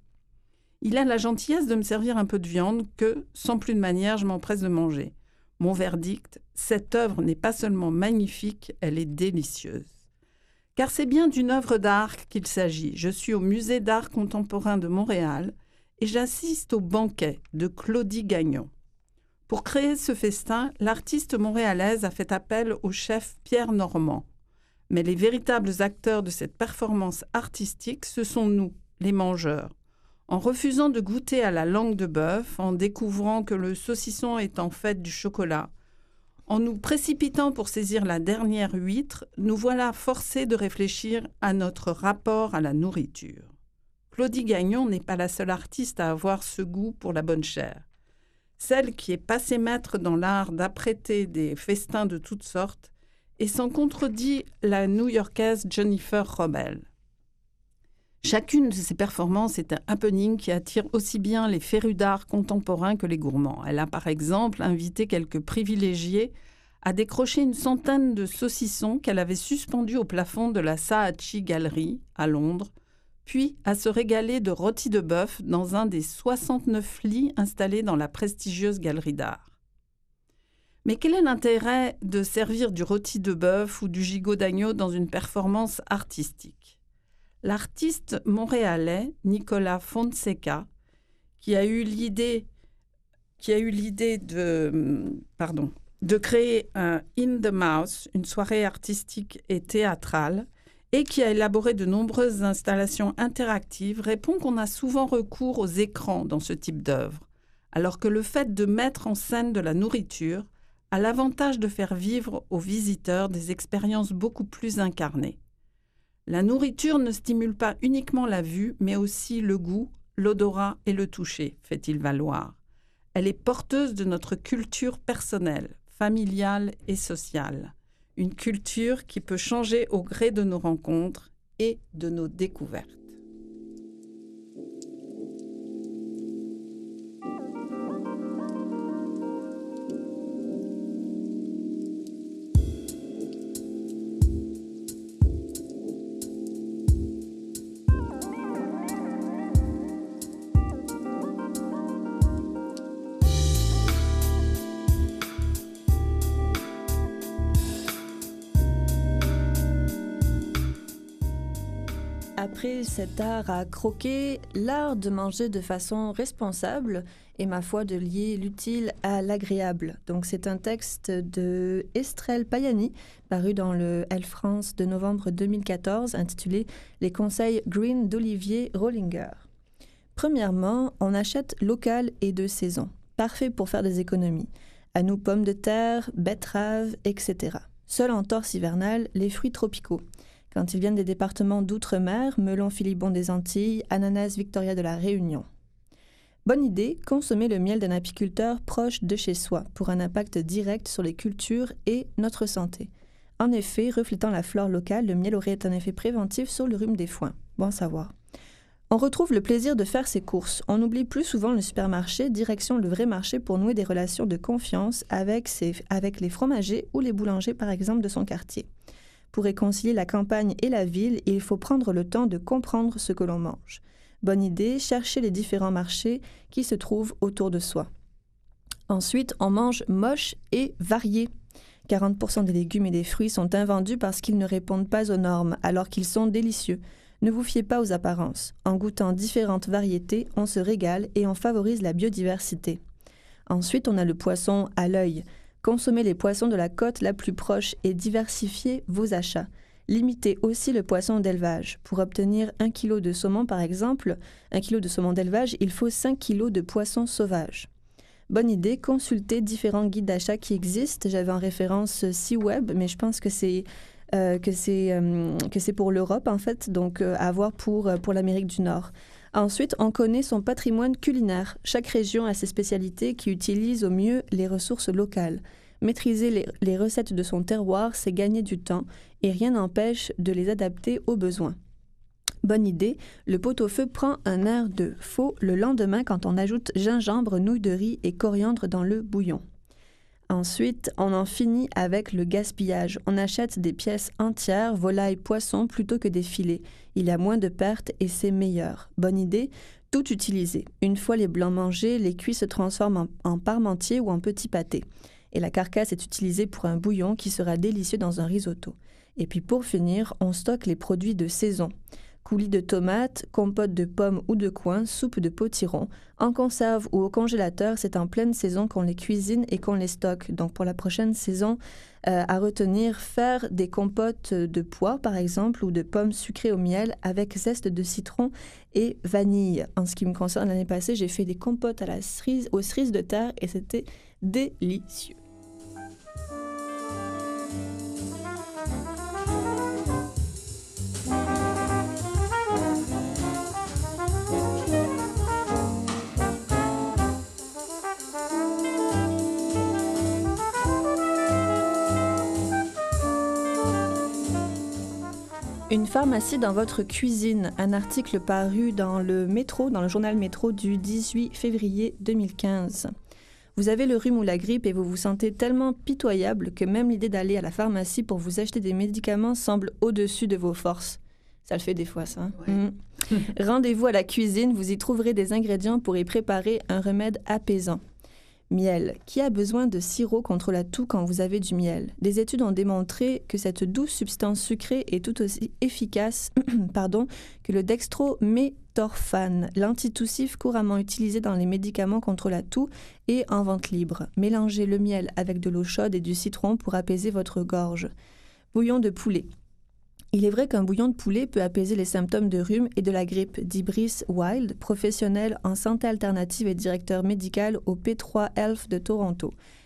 Il a la gentillesse de me servir un peu de viande que, sans plus de manière, je m'empresse de manger. Mon verdict, cette œuvre n'est pas seulement magnifique, elle est délicieuse. Car c'est bien d'une œuvre d'art qu'il s'agit. Je suis au Musée d'art contemporain de Montréal et j'assiste au banquet de Claudie Gagnon. Pour créer ce festin, l'artiste montréalaise a fait appel au chef Pierre Normand. Mais les véritables acteurs de cette performance artistique, ce sont nous, les mangeurs. En refusant de goûter à la langue de bœuf, en découvrant que le saucisson est en fait du chocolat, en nous précipitant pour saisir la dernière huître, nous voilà forcés de réfléchir à notre rapport à la nourriture. Claudie Gagnon n'est pas la seule artiste à avoir ce goût pour la bonne chair. Celle qui est passée maître dans l'art d'apprêter des festins de toutes sortes est sans contredit la New-Yorkaise Jennifer Robel. Chacune de ses performances est un happening qui attire aussi bien les férus d'art contemporain que les gourmands. Elle a par exemple invité quelques privilégiés à décrocher une centaine de saucissons qu'elle avait suspendus au plafond de la Saatchi Gallery à Londres, puis à se régaler de rôtis de bœuf dans un des soixante-neuf lits installés dans la prestigieuse galerie d'art. Mais quel est l'intérêt de servir du rôti de bœuf ou du gigot d'agneau dans une performance artistique ? L'artiste montréalais Nicolas Fonseca, qui a eu l'idée, qui a eu l'idée de, pardon, de créer un In the Mouth, une soirée artistique et théâtrale, et qui a élaboré de nombreuses installations interactives, répond qu'on a souvent recours aux écrans dans ce type d'œuvre, alors que le fait de mettre en scène de la nourriture a l'avantage de faire vivre aux visiteurs des expériences beaucoup plus incarnées. La nourriture ne stimule pas uniquement la vue, mais aussi le goût, l'odorat et le toucher, fait-il valoir. Elle est porteuse de notre culture personnelle, familiale et sociale. Une culture qui peut changer au gré de nos rencontres et de nos découvertes. Après cet art à croquer, l'art de manger de façon responsable et ma foi de lier l'utile à l'agréable. Donc c'est un texte de Estrelle Payani, paru dans le Elle France de novembre deux mille quatorze, intitulé « Les conseils green d'Olivier Rollinger ». Premièrement, on achète local et de saison, parfait pour faire des économies. À nous pommes de terre, betteraves, et cetera. Seul en torse hivernal, les fruits tropicaux. Quand ils viennent des départements d'outre-mer, melon Philibon des Antilles, ananas Victoria de la Réunion. Bonne idée, consommer le miel d'un apiculteur proche de chez soi pour un impact direct sur les cultures et notre santé. En effet, reflétant la flore locale, le miel aurait un effet préventif sur le rhume des foins. Bon à savoir. On retrouve le plaisir de faire ses courses. On oublie plus souvent le supermarché, direction le vrai marché pour nouer des relations de confiance avec, ses, avec les fromagers ou les boulangers, par exemple, de son quartier. Pour réconcilier la campagne et la ville, il faut prendre le temps de comprendre ce que l'on mange. Bonne idée, chercher les différents marchés qui se trouvent autour de soi. Ensuite, on mange moche et varié. quarante pour cent des légumes et des fruits sont invendus parce qu'ils ne répondent pas aux normes, alors qu'ils sont délicieux. Ne vous fiez pas aux apparences. En goûtant différentes variétés, on se régale et on favorise la biodiversité. Ensuite, on a le poisson à l'œil. Consommez les poissons de la côte la plus proche et diversifiez vos achats. Limitez aussi le poisson d'élevage. Pour obtenir un kilo de saumon, par exemple, un kilo de saumon d'élevage, il faut cinq kilos de poissons sauvages. Bonne idée, consultez différents guides d'achat qui existent. J'avais en référence SeaWeb, mais je pense que c'est, euh, que c'est, euh, que c'est pour l'Europe, en fait, donc euh, à voir pour, pour l'Amérique du Nord. Ensuite, on connaît son patrimoine culinaire. Chaque région a ses spécialités qui utilisent au mieux les ressources locales. Maîtriser les, les recettes de son terroir, c'est gagner du temps et rien n'empêche de les adapter aux besoins. Bonne idée, le pot-au-feu prend un air de faux le lendemain quand on ajoute gingembre, nouilles de riz et coriandre dans le bouillon. Ensuite, on en finit avec le gaspillage. On achète des pièces entières, volailles, poissons, plutôt que des filets. Il y a moins de pertes et c'est meilleur. Bonne idée, tout utiliser. Une fois les blancs mangés, les cuits se transforment en, en parmentier ou en petits pâtés. Et la carcasse est utilisée pour un bouillon qui sera délicieux dans un risotto. Et puis pour finir, on stocke les produits de saison. Coulis de tomates, compote de pommes ou de coings, soupe de potiron. En conserve ou au congélateur, c'est en pleine saison qu'on les cuisine et qu'on les stocke. Donc pour la prochaine saison, euh, à retenir, faire des compotes de pois par exemple ou de pommes sucrées au miel avec zeste de citron et vanille. En ce qui me concerne, l'année passée, j'ai fait des compotes à la cerise, aux cerises de terre et c'était délicieux. Une pharmacie dans votre cuisine, un article paru dans le Métro, dans le journal Métro du dix-huit février deux mille quinze. Vous avez le rhume ou la grippe et vous vous sentez tellement pitoyable que même l'idée d'aller à la pharmacie pour vous acheter des médicaments semble au-dessus de vos forces. Ça le fait des fois, ça. Hein? Ouais. Mmh. Rendez-vous à la cuisine, vous y trouverez des ingrédients pour y préparer un remède apaisant. Miel. Qui a besoin de sirop contre la toux quand vous avez du miel? Des études ont démontré que cette douce substance sucrée est tout aussi efficace pardon, que le dextrométhorphane, l'antitoussif couramment utilisé dans les médicaments contre la toux et en vente libre. Mélangez le miel avec de l'eau chaude et du citron pour apaiser votre gorge. Bouillon de poulet. Il est vrai qu'un bouillon de poulet peut apaiser les symptômes de rhume et de la grippe, dit Brice Wild, professionnel en santé alternative et directeur médical au P trois Health de Toronto.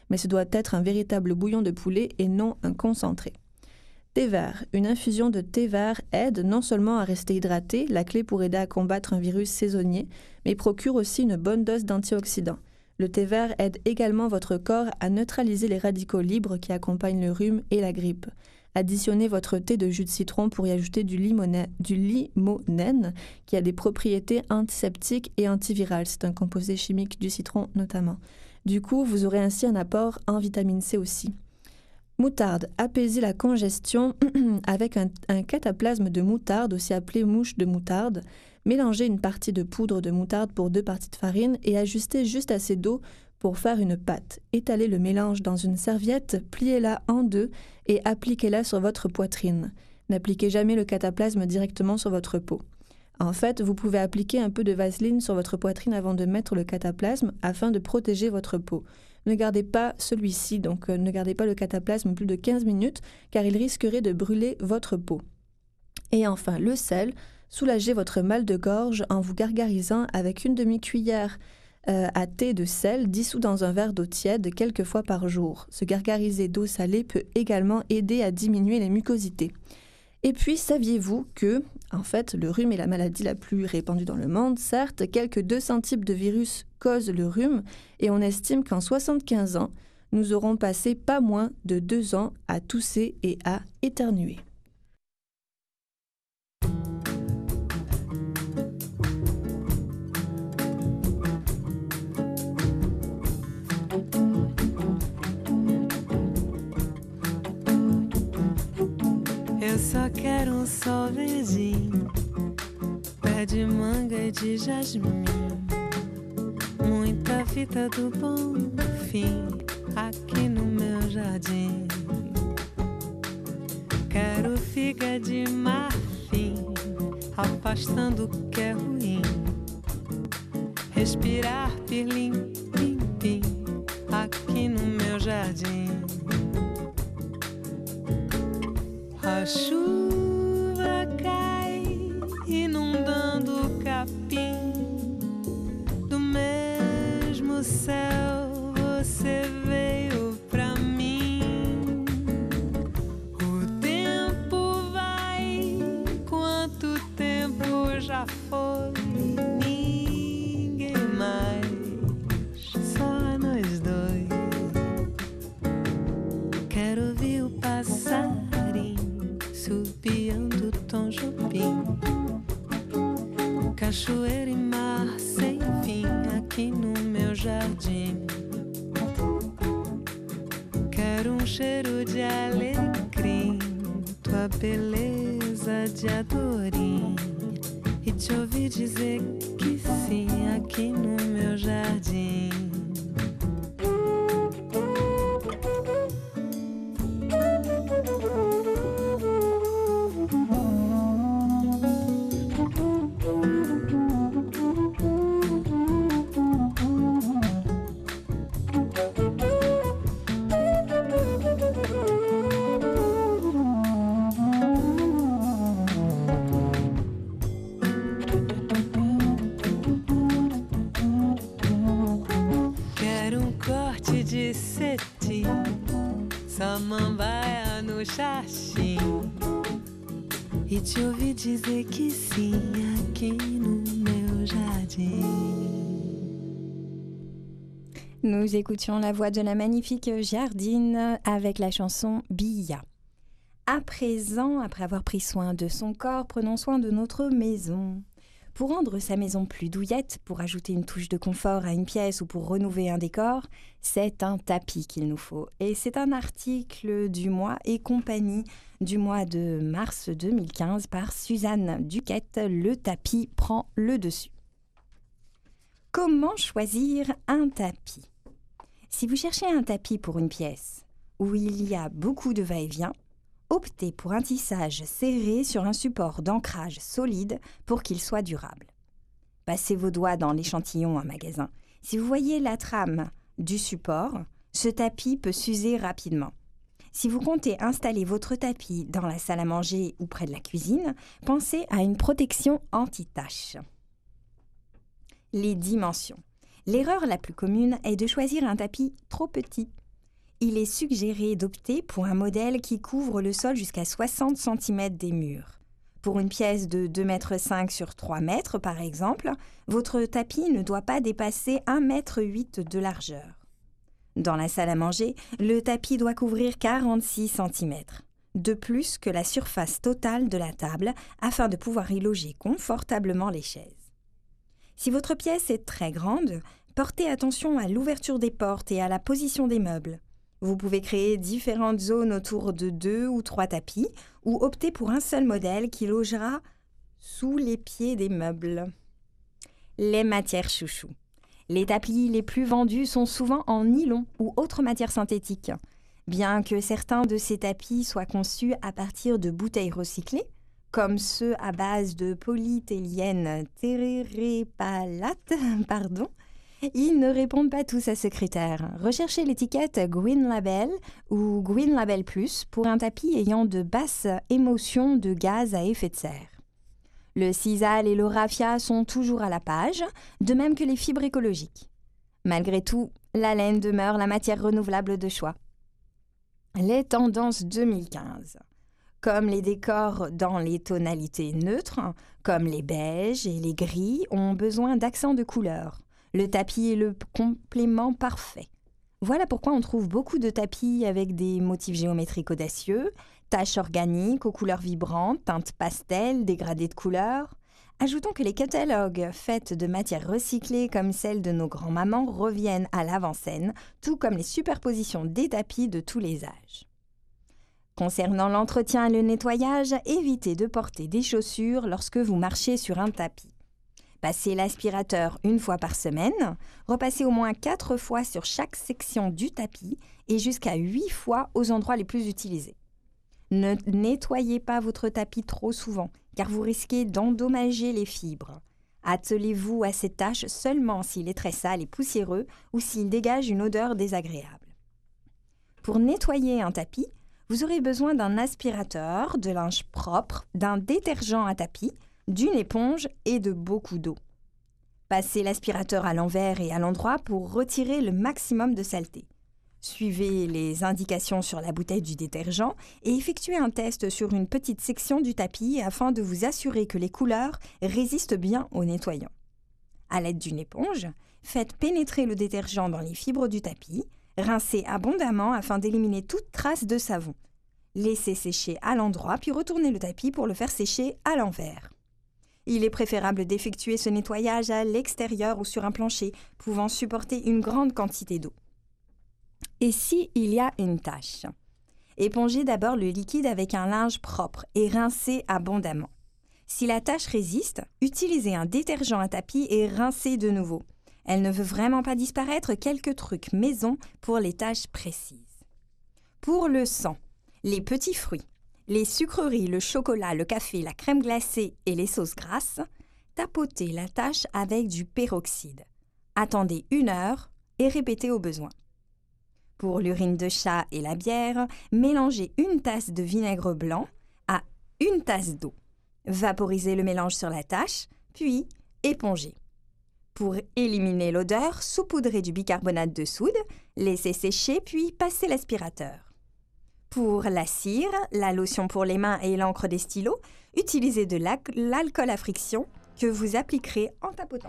mais ce doit être un véritable bouillon de poulet et non un concentré. Thé vert. Une infusion de thé vert aide non seulement à rester hydraté, la clé pour aider à combattre un virus saisonnier, mais procure aussi une bonne dose d'antioxydants. Le thé vert aide également votre corps à neutraliser les radicaux libres qui accompagnent le rhume et la grippe. Additionnez votre thé de jus de citron pour y ajouter du, limone- du limonène qui a des propriétés antiseptiques et antivirales. C'est un composé chimique du citron notamment. Du coup, vous aurez ainsi un apport en vitamine C aussi. Moutarde. Apaisez la congestion avec un, un cataplasme de moutarde, aussi appelé mouche de moutarde. Mélangez une partie de poudre de moutarde pour deux parties de farine et ajustez juste assez d'eau pour faire une pâte. Étalez le mélange dans une serviette, pliez-la en deux et appliquez-la sur votre poitrine. N'appliquez jamais le cataplasme directement sur votre peau. En fait, vous pouvez appliquer un peu de vaseline sur votre poitrine avant de mettre le cataplasme afin de protéger votre peau. Ne gardez pas celui-ci, donc euh, ne gardez pas le cataplasme plus de quinze minutes car il risquerait de brûler votre peau. Et enfin, le sel. Soulagez votre mal de gorge en vous gargarisant avec une demi-cuillère euh, à thé de sel dissous dans un verre d'eau tiède quelques fois par jour. Se gargariser d'eau salée peut également aider à diminuer les mucosités. Et puis, saviez-vous que, en fait, le rhume est la maladie la plus répandue dans le monde? Certes, quelques deux cents types de virus causent le rhume et on estime qu'en soixante-quinze ans, nous aurons passé pas moins de deux ans à tousser et à éternuer. Eu só quero um sol verdinho, pé de manga e de jasmim, muita fita do bom fim aqui no meu jardim. Quero figa de marfim, afastando o que é ruim, respirar pirlim, pim, pim, aqui no meu jardim. A chuva cai, inundando o capim. Do mesmo céu você veio pra mim. O tempo vai, quanto tempo já foi? Ninguém mais, só nós dois. Quero ouvir o passarinho subiando Tom Jobim, cachoeira e mar sem fim aqui no meu jardim. Quero um cheiro de alecrim, tua beleza de adorim, e te ouvir dizer que sim aqui no meu jardim. Samambaia no xaxim, e te ouvi dizer que sim aqui no meu jardim. Nous écoutions la voix de la magnifique Jardine avec la chanson Bia. À présent, après avoir pris soin de son corps, prenons soin de notre maison. Pour rendre sa maison plus douillette, pour ajouter une touche de confort à une pièce ou pour renouveler un décor, c'est un tapis qu'il nous faut. Et c'est un article du mois et compagnie du mois de mars deux mille quinze par Suzanne Duquette. Le tapis prend le dessus. Comment choisir un tapis? Si vous cherchez un tapis pour une pièce où il y a beaucoup de va-et-vient, optez pour un tissage serré sur un support d'ancrage solide pour qu'il soit durable. Passez vos doigts dans l'échantillon en magasin. Si vous voyez la trame du support, ce tapis peut s'user rapidement. Si vous comptez installer votre tapis dans la salle à manger ou près de la cuisine, pensez à une protection anti-taches. Les dimensions. L'erreur la plus commune est de choisir un tapis trop petit. il est suggéré d'opter pour un modèle qui couvre le sol jusqu'à soixante centimètres des murs. Pour une pièce de deux mètres cinq sur trois mètres, par exemple, votre tapis ne doit pas dépasser un mètre huit de largeur. Dans la salle à manger, le tapis doit couvrir quarante-six centimètres, de plus que la surface totale de la table, afin de pouvoir y loger confortablement les chaises. Si votre pièce est très grande, portez attention à l'ouverture des portes et à la position des meubles. Vous pouvez créer différentes zones autour de deux ou trois tapis ou opter pour un seul modèle qui logera sous les pieds des meubles. Les matières chouchous. Les tapis les plus vendus sont souvent en nylon ou autre matière synthétique. Bien que certains de ces tapis soient conçus à partir de bouteilles recyclées, comme ceux à base de polyéthylène térépalate, pardon, ils ne répondent pas tous à ce critère. Recherchez l'étiquette Green Label ou Green Label Plus pour un tapis ayant de basses émotions de gaz à effet de serre. Le sisal et le raffia sont toujours à la page, de même que les fibres écologiques. Malgré tout, la laine demeure la matière renouvelable de choix. Les tendances deux mille quinze. Comme les décors dans les tonalités neutres, comme les beiges et les gris, ont besoin d'accents de couleurs. Le tapis est le complément parfait. Voilà pourquoi on trouve beaucoup de tapis avec des motifs géométriques audacieux, taches organiques aux couleurs vibrantes, teintes pastel, dégradés de couleurs. Ajoutons que les catalogues faits de matières recyclées comme celles de nos grands-mamans reviennent à l'avant-scène, tout comme les superpositions des tapis de tous les âges. Concernant l'entretien et le nettoyage, évitez de porter des chaussures lorsque vous marchez sur un tapis. Passez l'aspirateur une fois par semaine, repassez au moins quatre fois sur chaque section du tapis et jusqu'à huit fois aux endroits les plus utilisés. Ne nettoyez pas votre tapis trop souvent, car vous risquez d'endommager les fibres. Attelez-vous à cette tâche seulement s'il est très sale et poussiéreux ou s'il dégage une odeur désagréable. Pour nettoyer un tapis, vous aurez besoin d'un aspirateur, de linge propre, d'un détergent à tapis, d'une éponge et de beaucoup d'eau. Passez l'aspirateur à l'envers et à l'endroit pour retirer le maximum de saleté. Suivez les indications sur la bouteille du détergent et effectuez un test sur une petite section du tapis afin de vous assurer que les couleurs résistent bien au nettoyant. À l'aide d'une éponge, faites pénétrer le détergent dans les fibres du tapis, rincez abondamment afin d'éliminer toute trace de savon. Laissez sécher à l'endroit puis retournez le tapis pour le faire sécher à l'envers. Il est préférable d'effectuer ce nettoyage à l'extérieur ou sur un plancher pouvant supporter une grande quantité d'eau. Et si il y a une tache? Épongez d'abord le liquide avec un linge propre et rincez abondamment. Si la tache résiste, utilisez un détergent à tapis et rincez de nouveau. Elle ne veut vraiment pas disparaître, quelques trucs maison pour les taches précises. Pour le sang, les petits fruits, les sucreries, le chocolat, le café, la crème glacée et les sauces grasses, tapotez la tache avec du peroxyde. Attendez une heure et répétez au besoin. Pour l'urine de chat et la bière, mélangez une tasse de vinaigre blanc à une tasse d'eau. Vaporisez le mélange sur la tache, puis épongez. Pour éliminer l'odeur, saupoudrez du bicarbonate de soude, laissez sécher puis passez l'aspirateur. Pour la cire, la lotion pour les mains et l'encre des stylos, utilisez de l'alcool à friction que vous appliquerez en tapotant.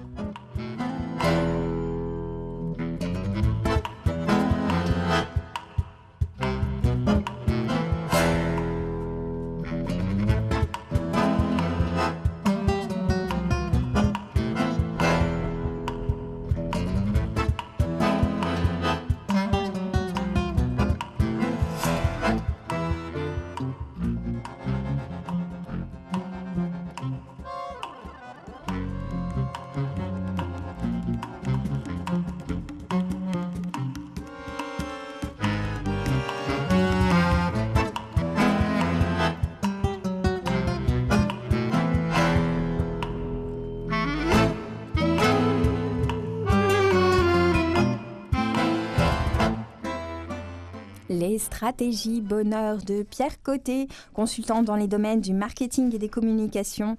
Les stratégies bonheur de Pierre Côté, consultant dans les domaines du marketing et des communications,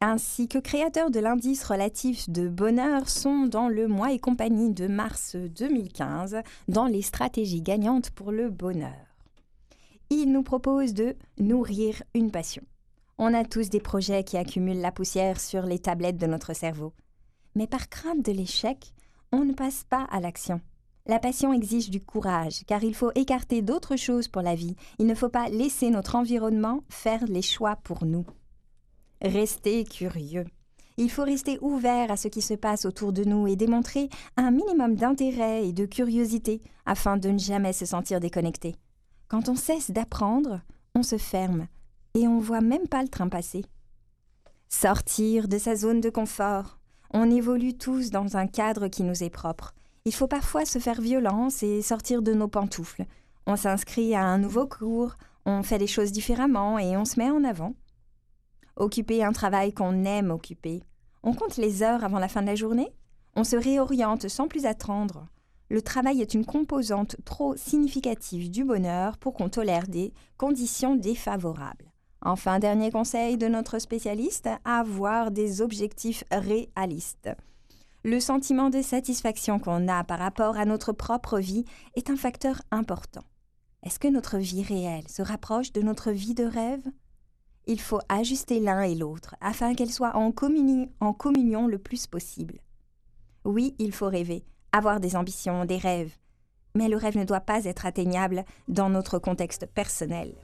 ainsi que créateurs de l'indice relatif de bonheur, sont dans le Moi et compagnie de mars deux mille quinze dans les stratégies gagnantes pour le bonheur. Ils nous proposent de nourrir une passion. On a tous des projets qui accumulent la poussière sur les tablettes de notre cerveau. Mais par crainte de l'échec, on ne passe pas à l'action. La passion exige du courage, car il faut écarter d'autres choses pour la vie. Il ne faut pas laisser notre environnement faire les choix pour nous. Restez curieux. Il faut rester ouvert à ce qui se passe autour de nous et démontrer un minimum d'intérêt et de curiosité afin de ne jamais se sentir déconnecté. Quand on cesse d'apprendre, on se ferme et on ne voit même pas le train passer. Sortir de sa zone de confort. On évolue tous dans un cadre qui nous est propre. Il faut parfois se faire violence et sortir de nos pantoufles. On s'inscrit à un nouveau cours, on fait les choses différemment et on se met en avant. Occuper un travail qu'on aime occuper. On compte les heures avant la fin de la journée. On se réoriente sans plus attendre. Le travail est une composante trop significative du bonheur pour qu'on tolère des conditions défavorables. Enfin, dernier conseil de notre spécialiste, avoir des objectifs réalistes. Le sentiment de satisfaction qu'on a par rapport à notre propre vie est un facteur important. Est-ce que notre vie réelle se rapproche de notre vie de rêve ? Il faut ajuster l'un et l'autre afin qu'elles soient en, communi- en communion le plus possible. Oui, il faut rêver, avoir des ambitions, des rêves, mais le rêve ne doit pas être atteignable dans notre contexte personnel.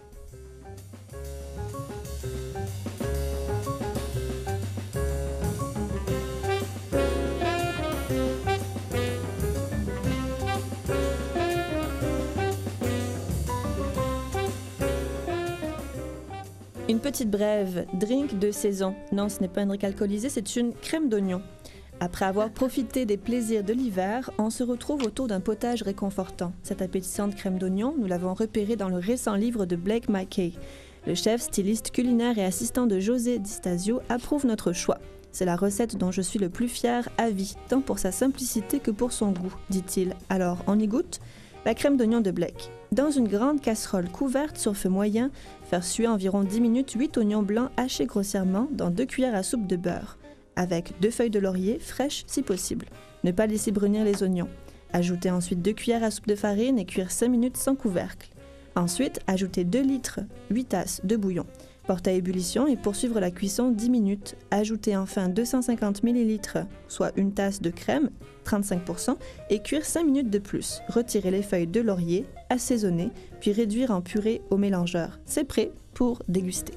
Une petite brève, drink de saison. Non, ce n'est pas un drink alcoolisé, c'est une crème d'oignon. Après avoir profité des plaisirs de l'hiver, on se retrouve autour d'un potage réconfortant. Cette appétissante crème d'oignon, nous l'avons repérée dans le récent livre de Blake Mackay. Le chef, styliste culinaire et assistant de José Di Stasio approuve notre choix. C'est la recette dont je suis le plus fier à vie, tant pour sa simplicité que pour son goût, dit-il. Alors, on y goûte ? La crème d'oignon de Blake. Dans une grande casserole couverte sur feu moyen, faire suer environ dix minutes huit oignons blancs hachés grossièrement dans deux cuillères à soupe de beurre, avec deux feuilles de laurier fraîches si possible. Ne pas laisser brunir les oignons. Ajoutez ensuite deux cuillères à soupe de farine et cuire cinq minutes sans couvercle. Ensuite, ajoutez deux litres, huit tasses de bouillon. Porte à ébullition et poursuivre la cuisson dix minutes. Ajoutez enfin deux cent cinquante millilitres, soit une tasse de crème, trente-cinq pour cent, et cuire cinq minutes de plus. Retirez les feuilles de laurier, assaisonner, puis réduire en purée au mélangeur. C'est prêt pour déguster.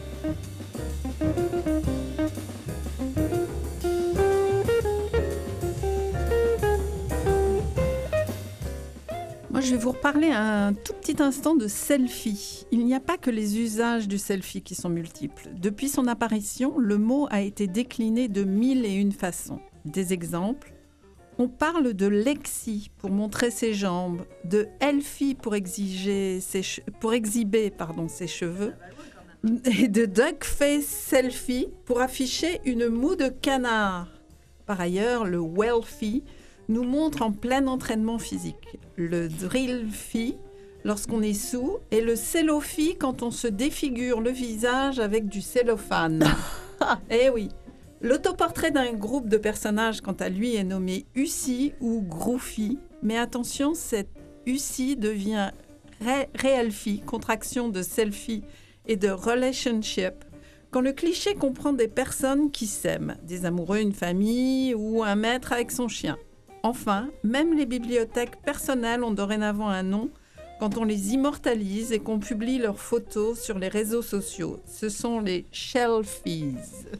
Moi, je vais vous reparler un tout petit instant de selfie. Il n'y a pas que les usages du selfie qui sont multiples. Depuis son apparition, le mot a été décliné de mille et une façons. Des exemples. On parle de lexie pour montrer ses jambes, de elfie pour, exiger ses che- pour exhiber pardon, ses cheveux, et de duckface selfie pour afficher une moue de canard. Par ailleurs, le wellfie nous montre en plein entraînement physique. Le drillfie lorsqu'on est sous et le cellofie quand on se défigure le visage avec du cellophane. Eh oui. L'autoportrait d'un groupe de personnages, quant à lui, est nommé Ussi ou Groufie. Mais attention, cette Ussi devient ré- Realfie, contraction de selfie et de relationship, quand le cliché comprend des personnes qui s'aiment, des amoureux, une famille ou un maître avec son chien. Enfin, même les bibliothèques personnelles ont dorénavant un nom quand on les immortalise et qu'on publie leurs photos sur les réseaux sociaux. Ce sont les shelfies.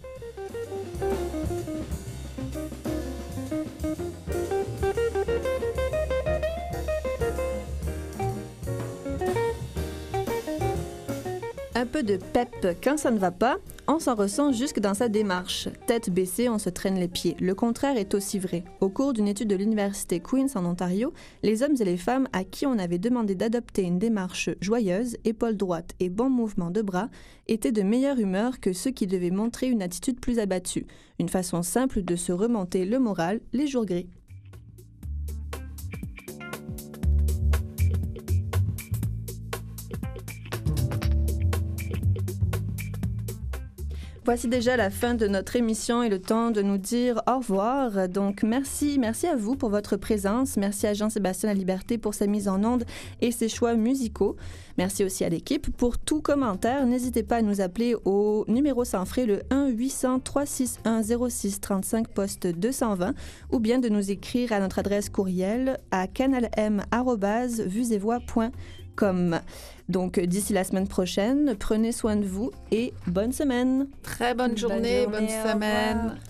Un peu de pep quand ça ne va pas, on s'en ressent jusque dans sa démarche. Tête baissée, on se traîne les pieds. Le contraire est aussi vrai. Au cours d'une étude de l'université Queen's en Ontario, les hommes et les femmes à qui on avait demandé d'adopter une démarche joyeuse, épaules droites et bon mouvement de bras, étaient de meilleure humeur que ceux qui devaient montrer une attitude plus abattue. Une façon simple de se remonter le moral les jours gris. Voici déjà la fin de notre émission et le temps de nous dire au revoir. Donc, merci, merci à vous pour votre présence. Merci à Jean-Sébastien Laliberté pour sa mise en onde et ses choix musicaux. Merci aussi à l'équipe. Pour tout commentaire, n'hésitez pas à nous appeler au numéro sans frais, le un huit cents, trois six un, zéro six trente-cinq, poste deux cent vingt, ou bien de nous écrire à notre adresse courriel à canalm arobase vues et voix point com. Donc, d'ici la semaine prochaine, prenez soin de vous et bonne semaine. Très bonne journée, bonne, bonne journée, semaine.